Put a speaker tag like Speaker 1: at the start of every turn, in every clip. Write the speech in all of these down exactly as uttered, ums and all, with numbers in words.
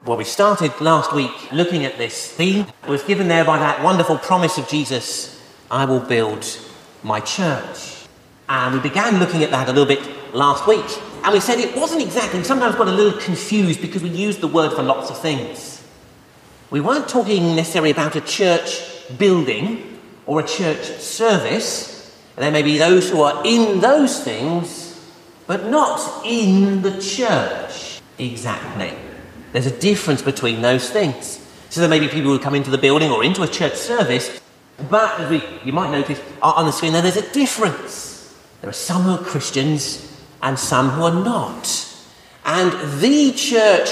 Speaker 1: Well, we started last week looking at this theme. It was given there by that wonderful promise of Jesus, I will build my church. And we began looking at that a little bit last week. And we said it wasn't exactly, sometimes got a little confused because we used the word for lots of things. We weren't talking necessarily about a church building or a church service. There may be those who are in those things, but not in the church exactly. There's a difference between those things. So there may be people who come into the building or into a church service, but as we, you might notice on the screen there, there's a difference. There are some who are Christians and some who are not. And the church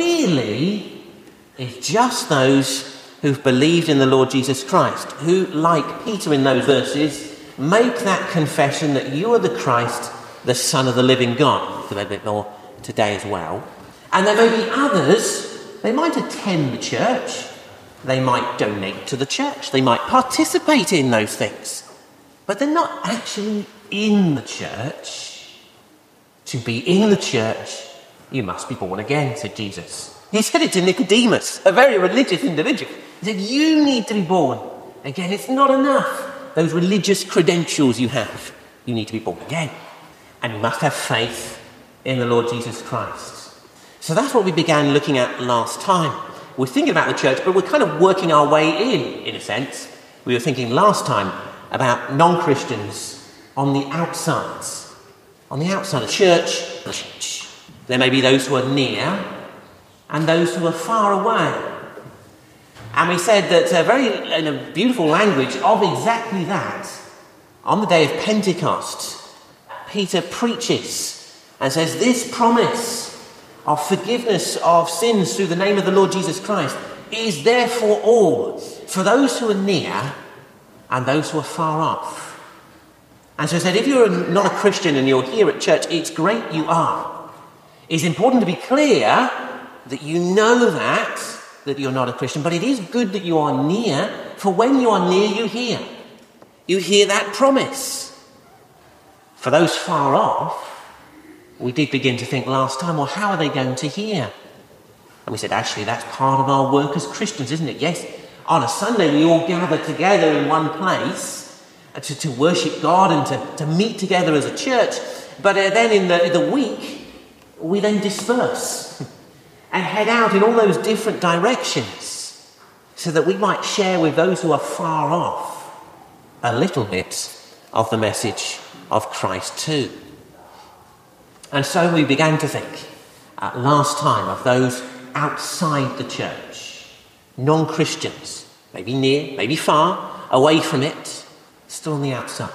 Speaker 1: really is just those who've believed in the Lord Jesus Christ, who, like Peter in those verses, make that confession that you are the Christ, the Son of the living God. A little bit more today as well. And there may be others, they might attend the church, they might donate to the church, they might participate in those things, but they're not actually in the church. To be in the church, you must be born again, said Jesus. He said it to Nicodemus, a very religious individual. He said, you need to be born again. It's not enough, those religious credentials you have. You need to be born again. And you must have faith in the Lord Jesus Christ. So that's what we began looking at last time. We're thinking about the church, but we're kind of working our way in, in a sense. We were thinking last time about non-Christians on the outside. On the outside of church, there may be those who are near and those who are far away. And we said that uh, very in a beautiful language of exactly that, on the day of Pentecost, Peter preaches and says, this promise of forgiveness of sins through the name of the Lord Jesus Christ is there for all, for those who are near and those who are far off. And so he said, if you're not a Christian and you're here at church, it's great you are. It's important to be clear that you know that, that you're not a Christian, but it is good that you are near, for when you are near, you hear. You hear that promise. For those far off, we did begin to think last time, well, how are they going to hear? And we said, actually, that's part of our work as Christians, isn't it? Yes, on a Sunday we all gather together in one place to, to worship God and to, to meet together as a church. But uh, then in the, in the week, we then disperse and head out in all those different directions so that we might share with those who are far off a little bit of the message of Christ too. And so we began to think uh, last time of those outside the church, non-Christians, maybe near, maybe far, away from it, still on the outside.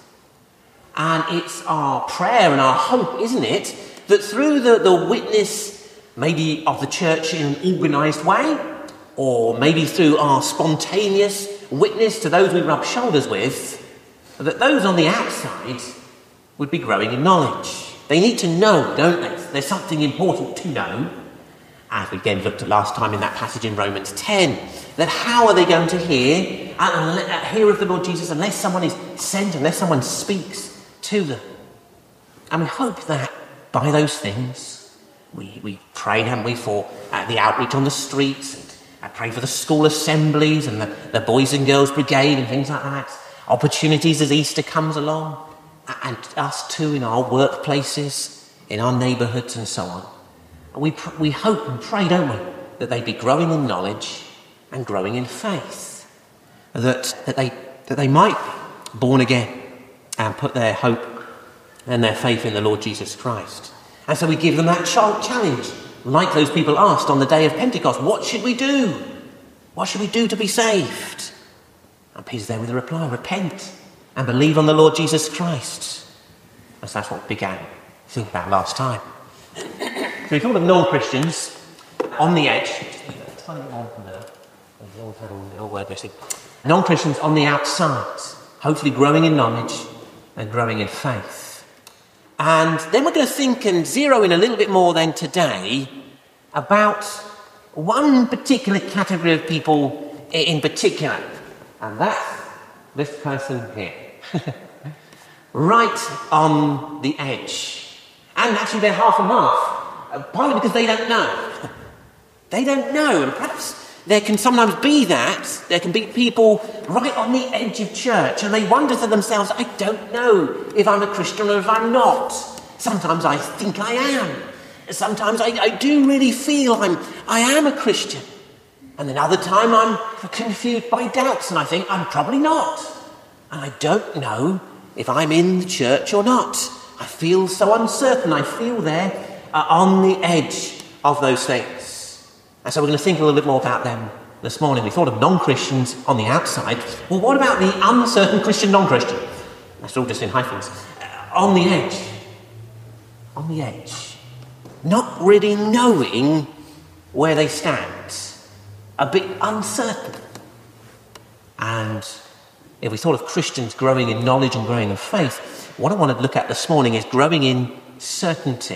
Speaker 1: And it's our prayer and our hope, isn't it, that through the, the witness maybe of the church in an organised way, or maybe through our spontaneous witness to those we rub shoulders with, that those on the outside would be growing in knowledge. They need to know, don't they? There's something important to know. As we again looked at last time in that passage in Romans ten, that how are they going to hear, uh, hear of the Lord Jesus unless someone is sent, unless someone speaks to them? And we hope that by those things, we, we prayed, haven't we, for uh, the outreach on the streets, and I pray for the school assemblies and the, the Boys and Girls Brigade and things like that. Opportunities as Easter comes along. And us too in our workplaces, in our neighbourhoods and so on. And we, pr- we hope and pray, don't we, that they be growing in knowledge and growing in faith. That, that, they, that they might be born again and put their hope and their faith in the Lord Jesus Christ. And so we give them that challenge, like those people asked on the day of Pentecost. What should we do? What should we do to be saved? And Peter's there with a reply, repent and believe on the Lord Jesus Christ. And so that's what we began to think about last time. So we thought of non-Christians on the edge. Non-Christians on the outside, hopefully growing in knowledge and growing in faith. And then we're going to think and zero in a little bit more then today about one particular category of people in particular. And that's this person here. Right on the edge. And actually they're half and half. Partly because they don't know. They don't know, and perhaps there can sometimes be that. There can be people right on the edge of church, and they wonder to themselves, I don't know if I'm a Christian or if I'm not. Sometimes I think I am. Sometimes I, I do really feel I'm, I am a Christian. And then other time I'm confused by doubts, and I think I'm probably not. And I don't know if I'm in the church or not. I feel so uncertain. I feel there uh, on the edge of those things. And so we're going to think a little bit more about them this morning. We thought of non-Christians on the outside. Well, what about the uncertain Christian non-Christian? That's all just in hyphens. Uh, on the edge. On the edge. Not really knowing where they stand. A bit uncertain. And if we thought of Christians growing in knowledge and growing in faith, what I want to look at this morning is growing in certainty.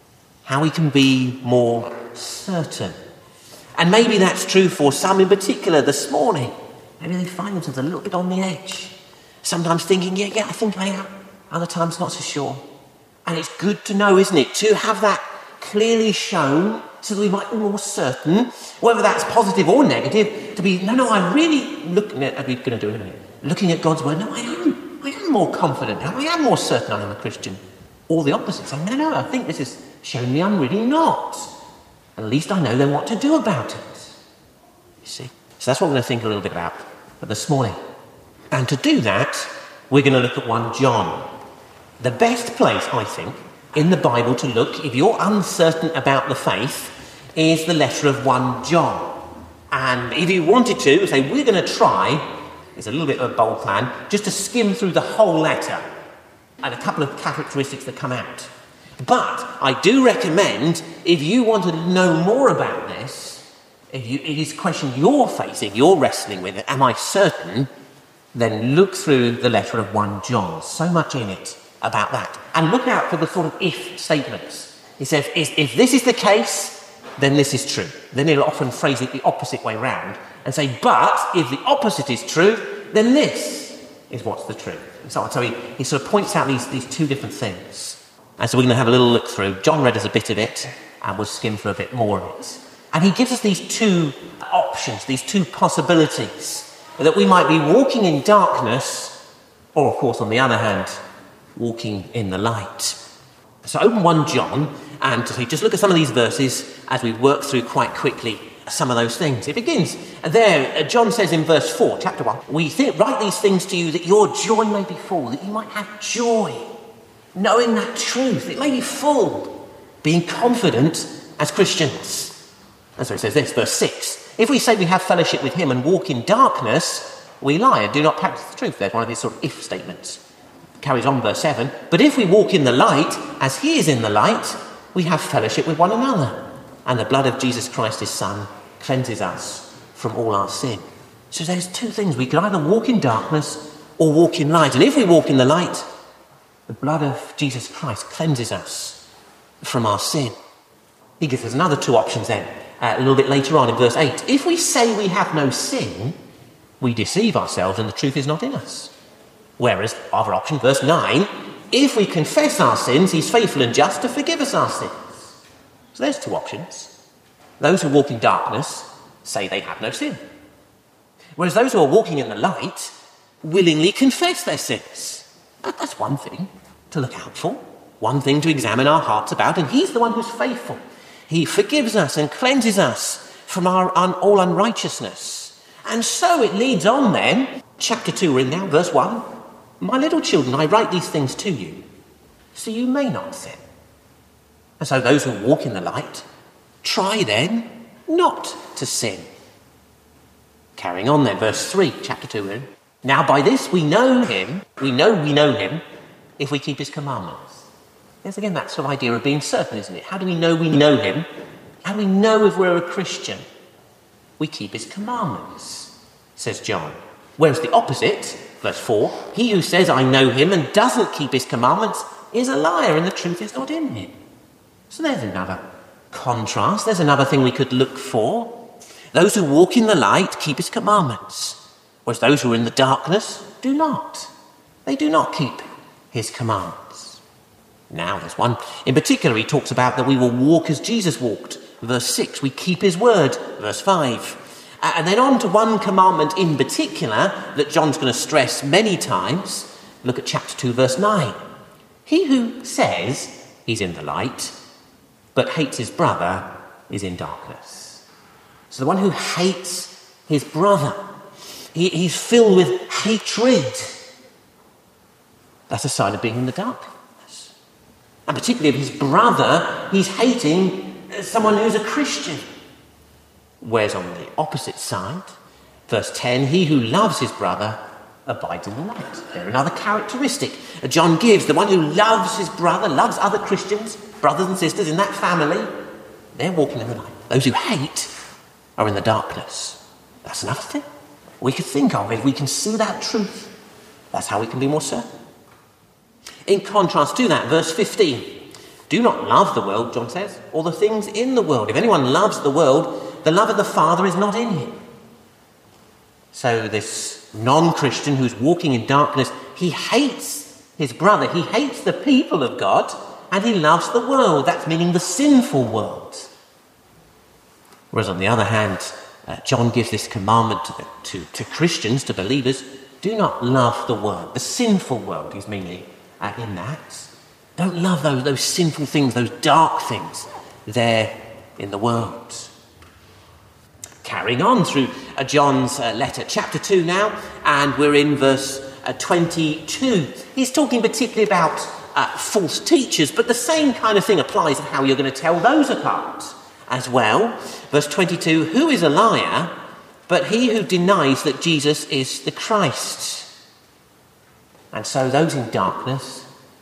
Speaker 1: How we can be more certain. And maybe that's true for some in particular this morning. Maybe they find themselves a little bit on the edge. Sometimes thinking, yeah, yeah, I think I am. Other times not so sure. And it's good to know, isn't it, to have that clearly shown so that we might be more certain, whether that's positive or negative, to be, no, no, I'm really looking at, are we going to do it in a minute? Looking at God's word, no, I am. I am more confident now. I am more certain I am a Christian. Or the opposite, saying, no, no, I think this is showing me I'm really not. At least I know then what to do about it. You see? So that's what we're going to think a little bit about this morning. And to do that, we're going to look at First John. The best place, I think, in the Bible to look, if you're uncertain about the faith, is the letter of First John. And if you wanted to, say, we're going to try, it's a little bit of a bold plan, just to skim through the whole letter and a couple of characteristics that come out. But I do recommend, if you want to know more about this, if you, it is a question you're facing, you're wrestling with it, am I certain, then look through the letter of First John. So much in it about that. And look out for the sort of if statements. He says, if this is the case, then this is true. Then he'll often phrase it the opposite way round and say, but if the opposite is true, then this is what's the truth. And so on. So he, he sort of points out these, these two different things. And so we're going to have a little look through. John read us a bit of it, and we'll skim through a bit more of it. And he gives us these two options, these two possibilities, that we might be walking in darkness, or, of course, on the other hand, walking in the light. So open First John, and just look at some of these verses as we work through quite quickly some of those things. It begins there. John says in verse four, chapter one, we think, write these things to you that your joy may be full, that you might have joy. Knowing that truth, it may be full, being confident as Christians. And so it says this, verse six, if we say we have fellowship with him and walk in darkness, we lie and do not practice the truth. There's one of these sort of if statements. Carries on verse seven, but if we walk in the light, as he is in the light, we have fellowship with one another. And the blood of Jesus Christ, his son, cleanses us from all our sin. So there's two things. We can either walk in darkness or walk in light. And if we walk in the light, the blood of Jesus Christ cleanses us from our sin. He gives us another two options then, uh, a little bit later on in verse eight. If we say we have no sin, we deceive ourselves and the truth is not in us. Whereas, other option, verse nine, if we confess our sins, he's faithful and just to forgive us our sins. So there's two options. Those who walk in darkness say they have no sin. Whereas those who are walking in the light willingly confess their sins. That's one thing to look out for, one thing to examine our hearts about, and he's the one who's faithful. He forgives us and cleanses us from our un- all unrighteousness. And so it leads on then, chapter two, we're in now, verse one. My little children, I write these things to you, so you may not sin. And so those who walk in the light, try then not to sin. Carrying on then, verse three, chapter two, we're in. Now by this we know him, we know we know him, if we keep his commandments. There's again that sort of idea of being certain, isn't it? How do we know we know him? How do we know if we're a Christian? We keep his commandments, says John. Whereas the opposite, verse four, he who says I know him and doesn't keep his commandments is a liar and the truth is not in him. So there's another contrast, there's another thing we could look for. Those who walk in the light keep his commandments. Whereas those who are in the darkness do not. They do not keep his commandments. Now there's one in particular he talks about that we will walk as Jesus walked, verse six. We keep his word, verse five. Uh, and then on to one commandment in particular that John's going to stress many times. Look at chapter two, verse nine. He who says he's in the light, but hates his brother, is in darkness. So the one who hates his brother, he, he's filled with hatred. That's a sign of being in the darkness. And particularly of his brother, he's hating someone who's a Christian. Whereas on the opposite side, verse ten, he who loves his brother abides in the light. There's another characteristic John gives. The one who loves his brother, loves other Christians, brothers and sisters in that family, they're walking in the light. Those who hate are in the darkness. That's another thing we could think of if we can see that truth. That's how we can be more certain. In contrast to that, verse fifteen, do not love the world, John says, or the things in the world. If anyone loves the world, the love of the Father is not in him. So this non-Christian who's walking in darkness, he hates his brother, he hates the people of God, and he loves the world. That's meaning the sinful world. Whereas on the other hand, uh, John gives this commandment to, the, to, to Christians, to believers, do not love the world, the sinful world, he's meaning uh, in that. Don't love those, those sinful things, those dark things there in the world. Carrying on through uh, John's uh, letter, chapter two now, and we're in verse uh, twenty-two. He's talking particularly about uh, false teachers, but the same kind of thing applies to how you're going to tell those apart as well. Verse twenty-two, who is a liar but he who denies that Jesus is the Christ? And so those in darkness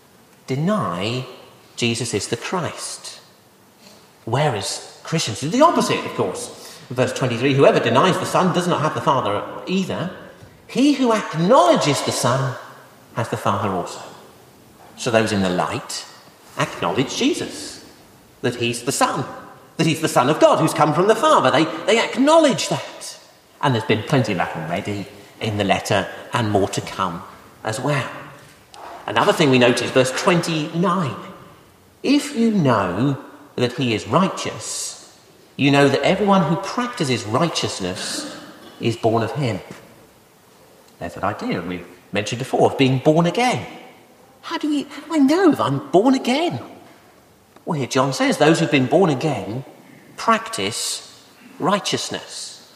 Speaker 1: deny Jesus is the Christ. Whereas Christians do the opposite, of course. Verse twenty-three, whoever denies the Son does not have the Father either. He who acknowledges the Son has the Father also. So those in the light acknowledge Jesus, that he's the Son, that he's the Son of God who's come from the Father. They, they acknowledge that. And there's been plenty of that already in the letter and more to come as well. Another thing we notice, verse twenty-nine. If you know that he is righteous, you know that everyone who practices righteousness is born of him. There's that idea we mentioned before of being born again. How do, we, how do I know that I'm born again? Well, here John says those who've been born again practice righteousness.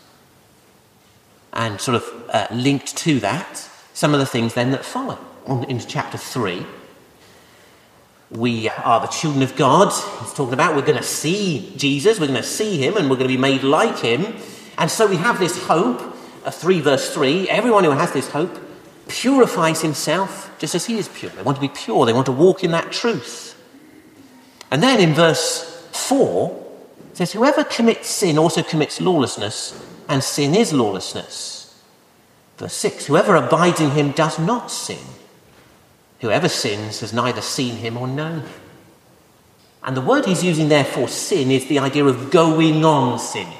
Speaker 1: And sort of uh, linked to that, some of the things then that follow. On, into chapter three, we are the children of God. He's talking about we're going to see Jesus, we're going to see him, and we're going to be made like him. And so we have this hope, uh, three verse three, everyone who has this hope purifies himself just as he is pure. They want to be pure, they want to walk in that truth. And then in verse four, it says, whoever commits sin also commits lawlessness, and sin is lawlessness. Verse six, whoever abides in him does not sin. Whoever sins has neither seen him or known him. And the word he's using there for sin is the idea of going on sinning.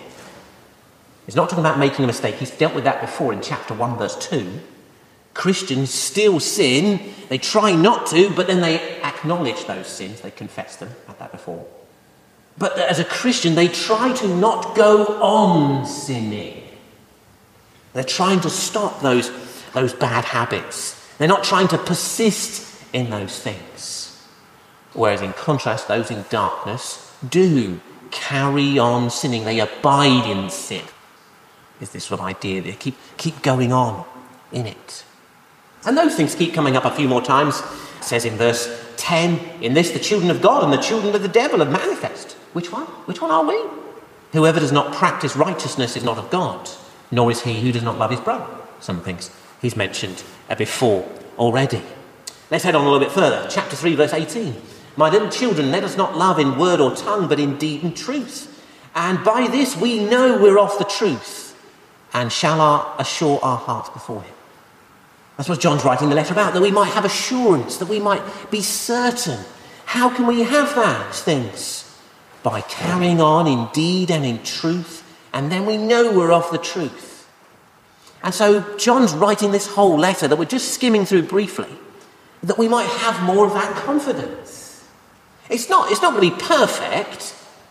Speaker 1: He's not talking about making a mistake. He's dealt with that before in chapter one, verse two. Christians still sin. They try not to, but then they acknowledge those sins. They confess them. Had that before. But as a Christian, they try to not go on sinning. They're trying to stop those, those bad habits. They're not trying to persist in those things. Whereas in contrast, those in darkness do carry on sinning. They abide in sin. Is this sort of idea? They keep, keep going on in it. And those things keep coming up a few more times. It says in verse ten, in this the children of God and the children of the devil are manifest. Which one? Which one are we? Whoever does not practice righteousness is not of God, nor is he who does not love his brother. Some things he's mentioned before already. Let's head on a little bit further. Chapter three, verse eighteen. My little children, let us not love in word or tongue, but in deed and truth. And by this we know we're of the truth, and shall our, assure our hearts before him. That's what John's writing the letter about, that we might have assurance, that we might be certain. How can we have those things? By carrying on in deed and in truth, and then we know we're of the truth. And so John's writing this whole letter that we're just skimming through briefly, that we might have more of that confidence. It's not, it's not going to be perfect,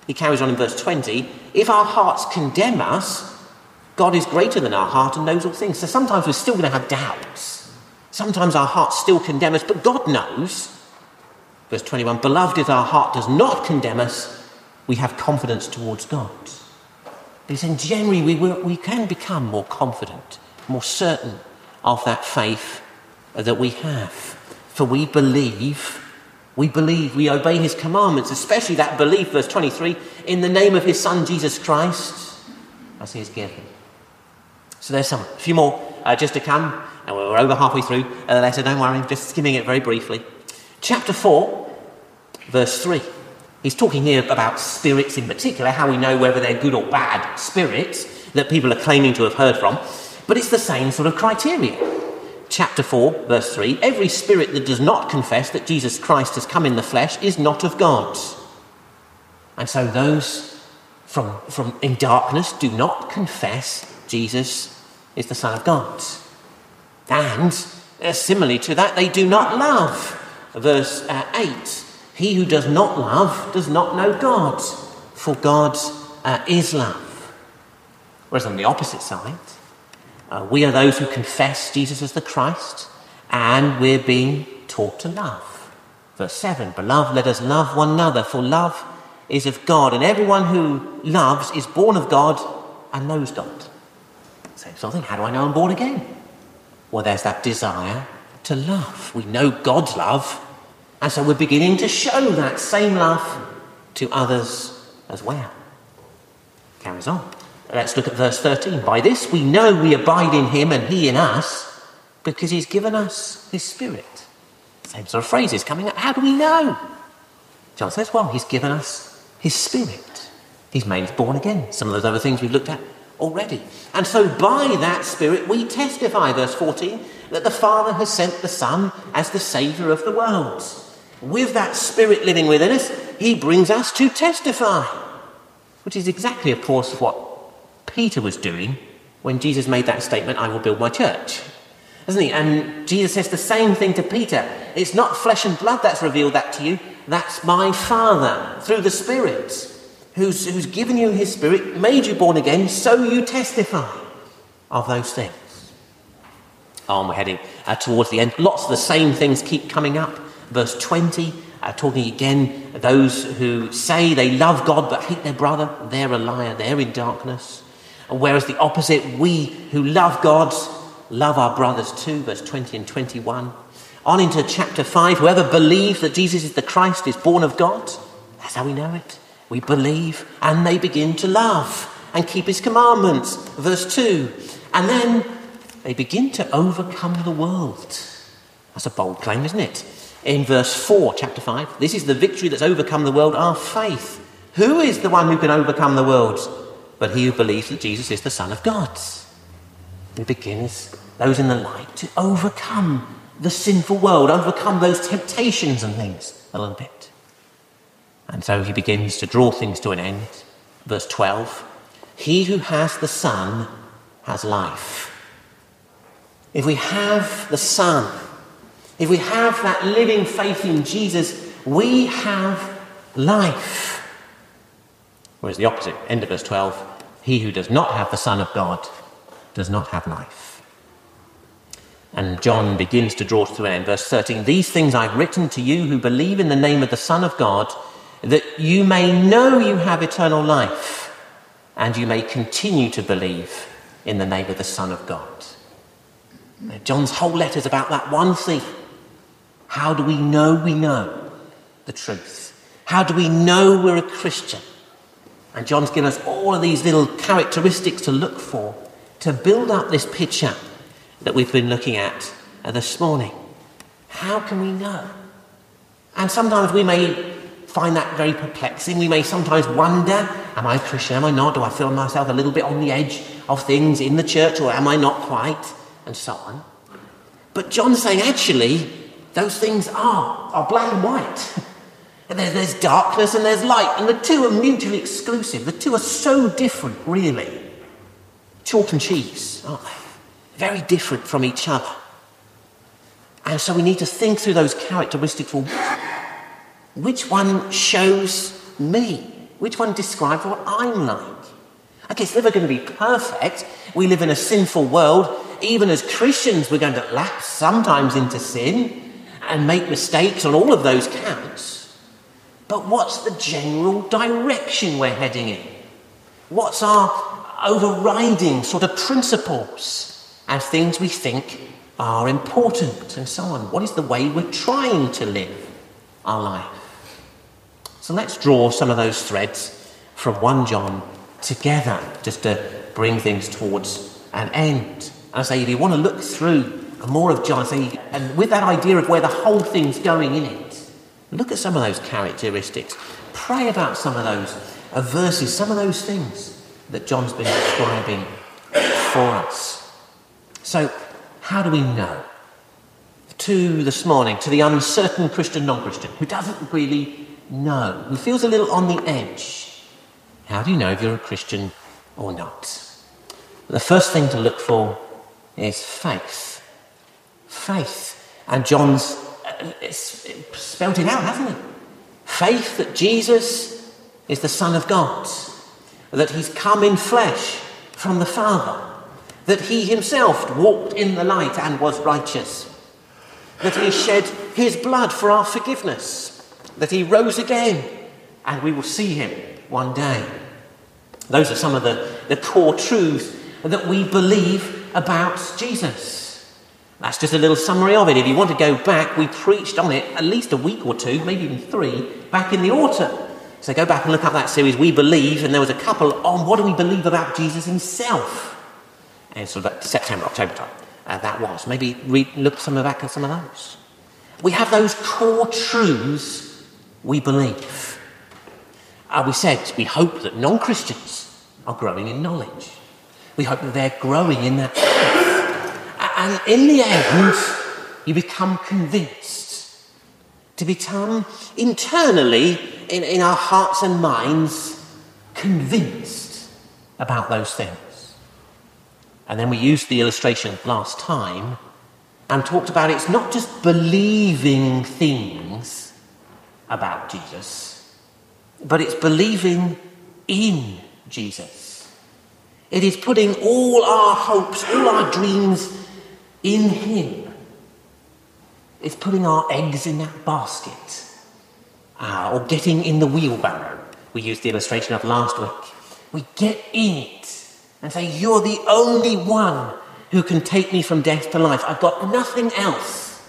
Speaker 1: He carries on in verse twenty, if our hearts condemn us, God is greater than our heart and knows all things. So sometimes we're still going to have doubts. Sometimes our hearts still condemn us, but God knows. Verse twenty-one, beloved, if our heart does not condemn us, we have confidence towards God. He's saying generally we, will, we can become more confident, more certain of that faith that we have. For we believe, we believe, we obey his commandments, especially that belief, verse twenty-three, in the name of his Son, Jesus Christ, as he is given. So there's some, a few more uh, just to come, and we're over halfway through uh, the letter, don't worry, just skimming it very briefly. Chapter four, verse three. He's talking here about spirits in particular, how we know whether they're good or bad spirits that people are claiming to have heard from. But it's the same sort of criteria. Chapter four, verse three, every spirit that does not confess that Jesus Christ has come in the flesh is not of God. And so those from, from in darkness do not confess Jesus is the Son of God. And uh, similarly to that, they do not love. Verse uh, eight, he who does not love does not know God, for God uh, is love. Whereas on the opposite side, uh, we are those who confess Jesus as the Christ, and we're being taught to love. Verse seven, beloved, let us love one another, for love is of God, and everyone who loves is born of God and knows God. So something, how do I know I'm born again? Well, there's that desire to love. We know God's love, and so we're beginning to show that same love to others as well. Carries on. Let's look at verse thirteen. By this we know we abide in him and he in us, because he's given us his Spirit. Same sort of phrases coming up. How do we know? John says, well, he's given us his Spirit. He's made us born again. Some of those other things we've looked at already. And so by that Spirit we testify, verse fourteen, that the Father has sent the Son as the Saviour of the world. With that Spirit living within us, he brings us to testify, which is exactly, of course, what Peter was doing when Jesus made that statement, I will build my church. Isn't he? And Jesus says the same thing to Peter. It's not flesh and blood that's revealed that to you. That's my Father, through the Spirit, who's, who's given you his Spirit, made you born again, so you testify of those things. On, we're heading uh, towards the end. Lots of the same things keep coming up. Verse twenty, uh, talking again, those who say they love God but hate their brother, they're a liar, they're in darkness. Whereas the opposite, we who love God, love our brothers too, verse twenty and twenty-one. On into chapter five, whoever believes that Jesus is the Christ is born of God. That's how we know it. We believe and they begin to love and keep his commandments, verse two. And then they begin to overcome the world. That's a bold claim, isn't it? In verse four, chapter five, this is the victory that's overcome the world, our faith. Who is the one who can overcome the world? But he who believes that Jesus is the Son of God. We begin as those in the light to overcome the sinful world, overcome those temptations and things a little bit. And so he begins to draw things to an end. Verse twelve, he who has the Son has life. If we have the Son, if we have that living faith in Jesus, we have life. Whereas the opposite, end of verse twelve, he who does not have the Son of God does not have life. And John begins to draw to an end. Verse thirteen, these things I've written to you who believe in the name of the Son of God, that you may know you have eternal life, and you may continue to believe in the name of the Son of God. Now, John's whole letter is about that one thing. How do we know we know the truth? How do we know we're a Christian? And John's given us all of these little characteristics to look for to build up this picture that we've been looking at this morning. How can we know? And sometimes we may find that very perplexing. We may sometimes wonder, am I a Christian? Am I not? Do I feel myself a little bit on the edge of things in the church, or am I not quite? And so on. But John's saying, actually, those things are, are black and white. And there, there's darkness and there's light, and the two are mutually exclusive. The two are so different, really. Chalk and cheese, aren't they? Very different from each other. And so we need to think through those characteristics. Well, which one shows me Which one describes what I'm like? Okay, it's never going to be perfect. We live in a sinful world. Even as Christians, we're going to lapse sometimes into sin and make mistakes on all of those counts. But what's the general direction we're heading in? What's our overriding sort of principles and things we think are important and so on? What is the way we're trying to live our life? So let's draw some of those threads from First John together, just to bring things towards an end. And I say, if you want to look through more of John, say, and with that idea of where the whole thing's going in it, look at some of those characteristics. Pray about some of those uh, verses, some of those things that John's been describing for us. So, how do we know? To this morning, to the uncertain Christian non-Christian who doesn't really know, who feels a little on the edge, how do you know if you're a Christian or not? The first thing to look for is faith. Faith. And John's uh, it's, it's spelt it out, hasn't he? Faith that Jesus is the Son of God, that he's come in flesh from the Father, that he himself walked in the light and was righteous, that he shed his blood for our forgiveness, that he rose again and we will see him one day. Those are some of the, the core truths that we believe about Jesus. That's just a little summary of it. If you want to go back, we preached on it at least a week or two, maybe even three, back in the autumn. So go back and look up that series, We Believe, and there was a couple on what do we believe about Jesus himself. And sort of September, October time, uh, that was. Maybe read, look some of back at some of those. We have those core truths we believe. Uh, we said we hope that non-Christians are growing in knowledge. We hope that they're growing in that faith. And in the end, you become convinced. To become internally, in, in our hearts and minds, convinced about those things. And then we used the illustration last time and talked about it's not just believing things about Jesus, but it's believing in Jesus. It is putting all our hopes, all our dreams in him. It's putting our eggs in that basket. Uh, or getting in the wheelbarrow. We used the illustration of last week. We get in it and say, you're the only one who can take me from death to life. I've got nothing else.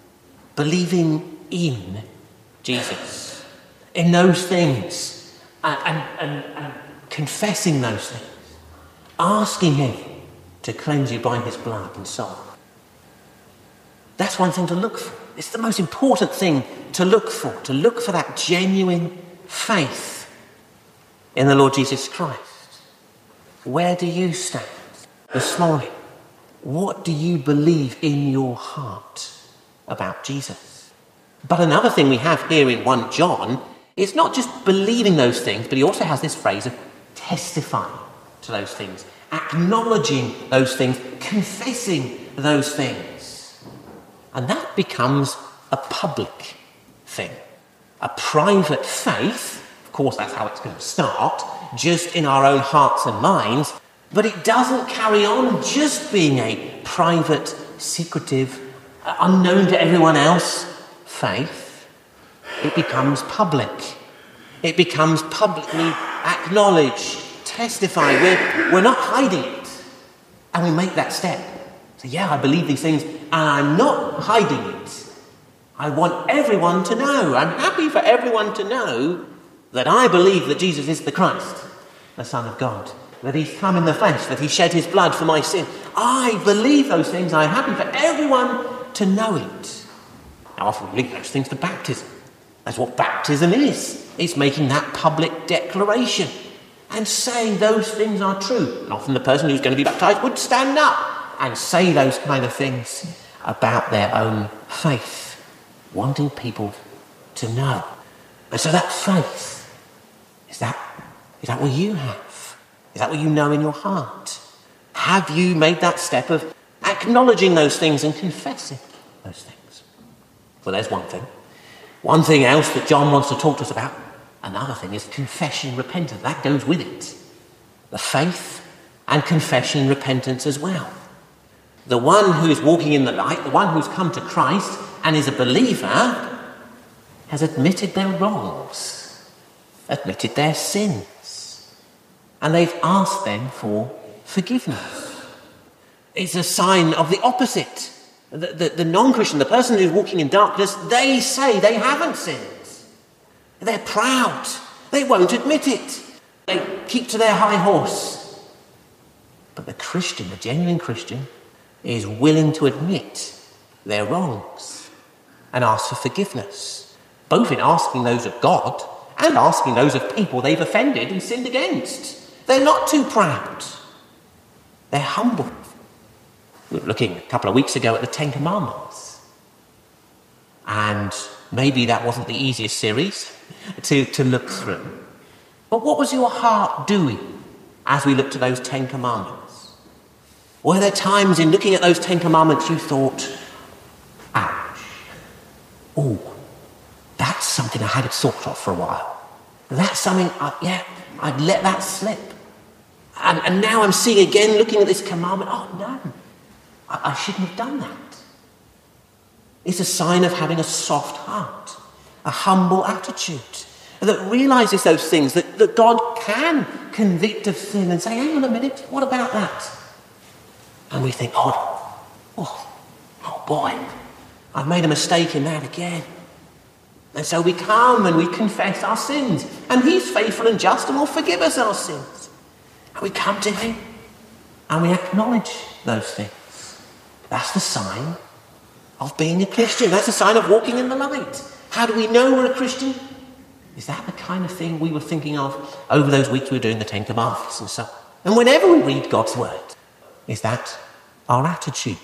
Speaker 1: Believing in Jesus. In those things. And, and, and, and confessing those things. Asking him to cleanse you by his blood and so on. That's one thing to look for. It's the most important thing to look for. To look for that genuine faith in the Lord Jesus Christ. Where do you stand this morning? What do you believe in your heart about Jesus? But another thing we have here in First John is not just believing those things, but he also has this phrase of testifying to those things, acknowledging those things, confessing those things. And that becomes a public thing. A private faith, of course that's how it's going to start, just in our own hearts and minds, but it doesn't carry on just being a private, secretive, unknown to everyone else faith. It becomes public. It becomes publicly acknowledged, testified. We're, we're not hiding it. And we make that step. So yeah, I believe these things, and I'm not hiding it. I want everyone to know. I'm happy for everyone to know that I believe that Jesus is the Christ, the Son of God, that he's come in the flesh, that he shed his blood for my sin. I believe those things. I'm happy for everyone to know it. I often link those things to baptism. That's what baptism is. It's making that public declaration and saying those things are true. And often the person who's going to be baptized would stand up and say those kind of things about their own faith, wanting people to know. And so that faith, is that, is that what you have? Is that what you know in your heart? Have you made that step of acknowledging those things and confessing those things? Well, there's one thing. One thing else that John wants to talk to us about, Another thing is confession, repentance. That goes with it. The faith and confession and repentance as well. The one who is walking in the light, the one who's come to Christ and is a believer, has admitted their wrongs, admitted their sins, and they've asked them for forgiveness. It's a sign of the opposite. The, the, the non-Christian, the person who's walking in darkness, they say they haven't sinned. They're proud. They won't admit it. They keep to their high horse. But the Christian, the genuine Christian, is willing to admit their wrongs and ask for forgiveness, both in asking those of God and asking those of people they've offended and sinned against. They're not too proud. They're humble. We were looking a couple of weeks ago at the Ten Commandments. And maybe that wasn't the easiest series to, to look through. But what was your heart doing as we looked at those Ten Commandments? Were there times in looking at those Ten Commandments you thought, ouch, oh, that's something I hadn't thought of for a while. That's something, I, yeah, I'd let that slip. And, and now I'm seeing again, looking at this commandment, oh no, I, I shouldn't have done that. It's a sign of having a soft heart, a humble attitude that realises those things, that, that God can convict of sin and say, hang on a minute, what about that? And we think, oh, oh, oh boy, I've made a mistake in that again. And so we come and we confess our sins, and he's faithful and just and will forgive us our sins. And we come to him and we acknowledge those things. That's the sign of being a Christian. That's a sign of walking in the light. How do we know we're a Christian? Is that the kind of thing we were thinking of over those weeks we were doing the Ten Commandments and so on? And whenever we read God's word, is that our attitude?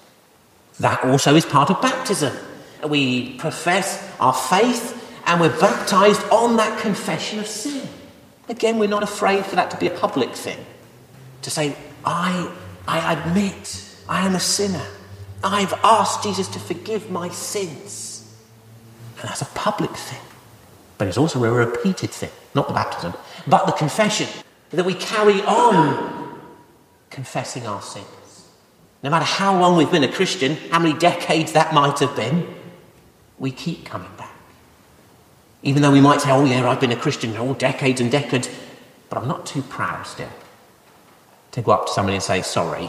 Speaker 1: That also is part of baptism. We profess our faith and we're baptised on that confession of sin. Again, we're not afraid for that to be a public thing. To say, I, I admit I am a sinner. I've asked Jesus to forgive my sins. And that's a public thing. But it's also a repeated thing. Not the baptism, but the confession. That we carry on confessing our sins. No matter how long we've been a Christian, how many decades that might have been, we keep coming back. Even though we might say, oh yeah, I've been a Christian all decades and decades, but I'm not too proud still to go up to somebody and say, sorry,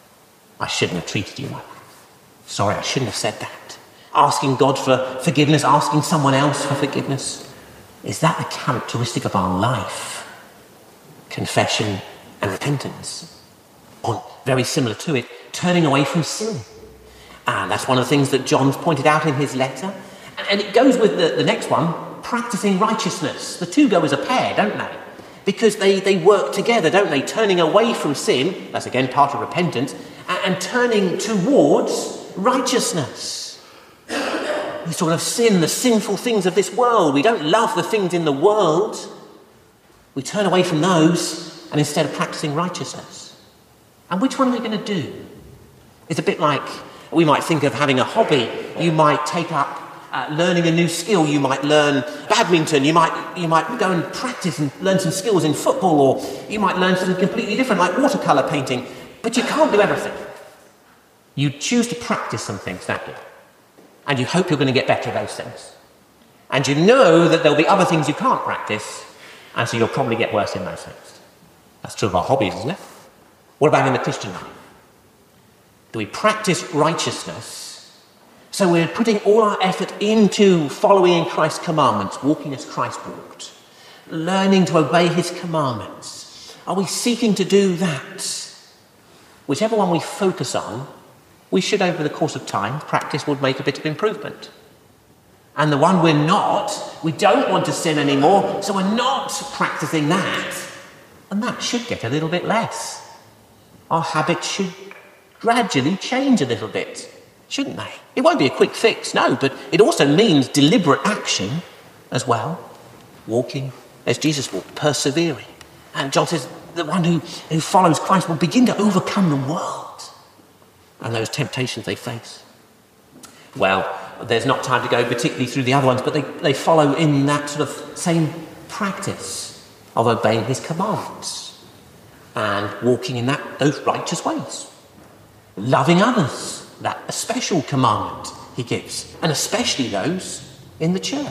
Speaker 1: I shouldn't have treated you like that. Sorry, I shouldn't have said that. Asking God for forgiveness, asking someone else for forgiveness. Is that the characteristic of our life? Confession and repentance. Or very similar to it, turning away from sin. And that's one of the things that John's pointed out in his letter. And it goes with the, the next one, practicing righteousness. The two go as a pair, don't they? Because they, they work together, don't they? Turning away from sin, that's again part of repentance, and, and turning towards righteousness. We sort of sin, the sinful things of this world. We don't love the things in the world. We turn away from those and instead of practicing righteousness. And which one are we going to do? It's a bit like, we might think of having a hobby. You might take up uh, learning a new skill. You might learn badminton. You might you might go and practice and learn some skills in football, or you might learn something completely different, like watercolour painting. But you can't do everything. You choose to practice some things, don't you? And you hope you're going to get better at those things. And you know that there'll be other things you can't practice, and so you'll probably get worse in those things. That's true of our hobbies, isn't it? What about in the Christian life? Do we practice righteousness? So we're putting all our effort into following in Christ's commandments, walking as Christ walked, learning to obey his commandments. Are we seeking to do that? Whichever one we focus on, we should, over the course of time, practice would make a bit of improvement. And the one we're not, we don't want to sin anymore, so we're not practicing that. And that should get a little bit less. Our habits should gradually change a little bit, shouldn't they? It won't be a quick fix, no, but it also means deliberate action as well. Walking as Jesus walked, persevering. And John says the one who, who follows Christ will begin to overcome the world and those temptations they face. Well, there's not time to go particularly through the other ones, but they, they follow in that sort of same practice of obeying his commands and walking in that those righteous ways. Loving others, that a special commandment he gives, and especially those in the church.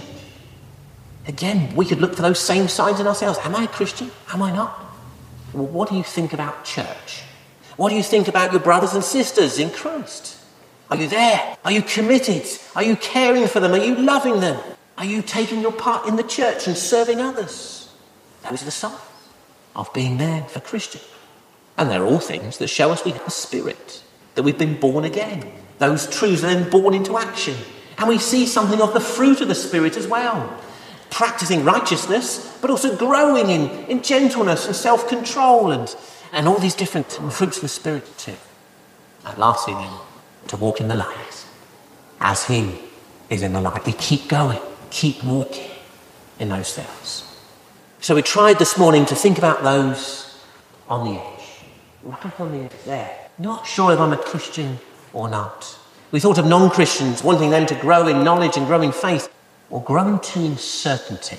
Speaker 1: Again, we could look for those same signs in ourselves. Am I a Christian? Am I not? Well, what do you think about church? What do you think about your brothers and sisters in Christ? Are you there? Are you committed? Are you caring for them? Are you loving them? Are you taking your part in the church and serving others? Those are the signs of being there for Christian. And they're all things that show us we have a spirit, that we've been born again. Those truths are then born into action. And we see something of the fruit of the Spirit as well. Practicing righteousness, but also growing in, in gentleness and self-control and, and all these different fruits of the Spirit too. And lastly then, to walk in the light. As he is in the light, we keep going, keep walking in those things. So we tried this morning to think about those on the edge. Right on the edge there. Not sure if I'm a Christian or not. We thought of non-Christians wanting them to grow in knowledge and grow in faith, or grow into uncertainty.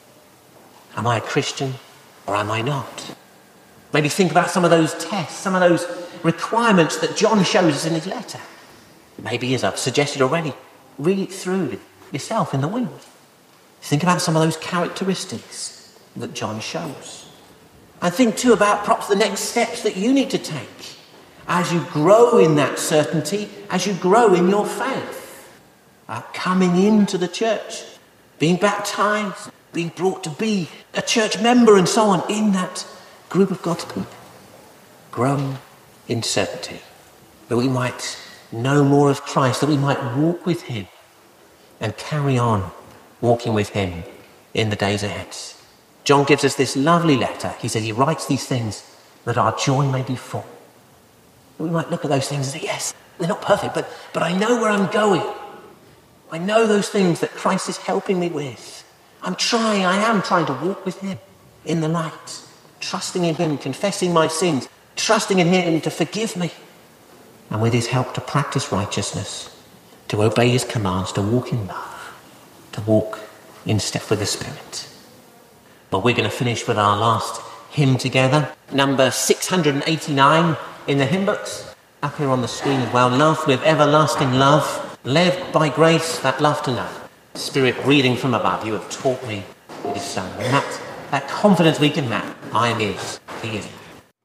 Speaker 1: Am I a Christian or am I not? Maybe think about some of those tests, some of those requirements that John shows us in his letter. Maybe, as I've suggested already, read it through yourself in the week. Think about some of those characteristics that John shows. And think too about perhaps the next steps that you need to take as you grow in that certainty, as you grow in your faith. Uh, coming into the church, being baptized, being brought to be a church member and so on in that group of God's people. Growing in certainty, that we might know more of Christ, that we might walk with him and carry on walking with him in the days ahead. John gives us this lovely letter. He says he writes these things that our joy may be full. We might look at those things and say, yes, they're not perfect, but, but I know where I'm going. I know those things that Christ is helping me with. I'm trying, I am trying to walk with him in the light, trusting in him, confessing my sins, trusting in him to forgive me, and with his help to practice righteousness, to obey his commands, to walk in love, to walk in step with the Spirit. But we're going to finish with our last hymn together, number six hundred eighty-nine in the hymn books, up here on the screen as well. Love with everlasting love. Led by grace, that love to know. Spirit breathing from above, you have taught me it is so. And that, that confidence we can have, I am his, he is.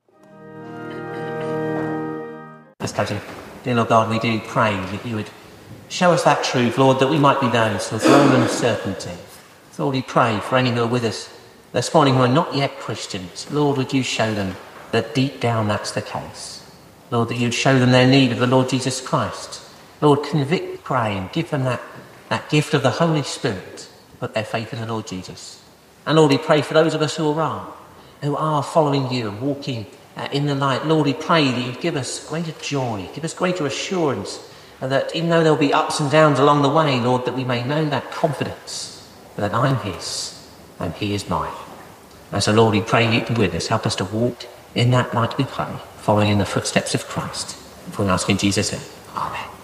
Speaker 1: Let's close in. Dear Lord God, we do pray that you would show us that truth, Lord, that we might be those who have grown in certainty. So Lord, we pray for any who are with us this morning who are not yet Christians. Lord, would you show them that deep down that's the case. Lord, that you'd show them their need of the Lord Jesus Christ. Lord, convict, pray, and give them that, that gift of the Holy Spirit, put their faith in the Lord Jesus. And Lord, we pray for those of us who are, who are following you and walking uh, in the light. Lord, we pray that you'd give us greater joy, give us greater assurance, uh, that even though there'll be ups and downs along the way, Lord, that we may know that confidence, that I'm his and he is mine. And so, Lord, we pray you be with us. Help us to walk in that light, we pray, following in the footsteps of Christ. For we ask in Jesus' name. Amen.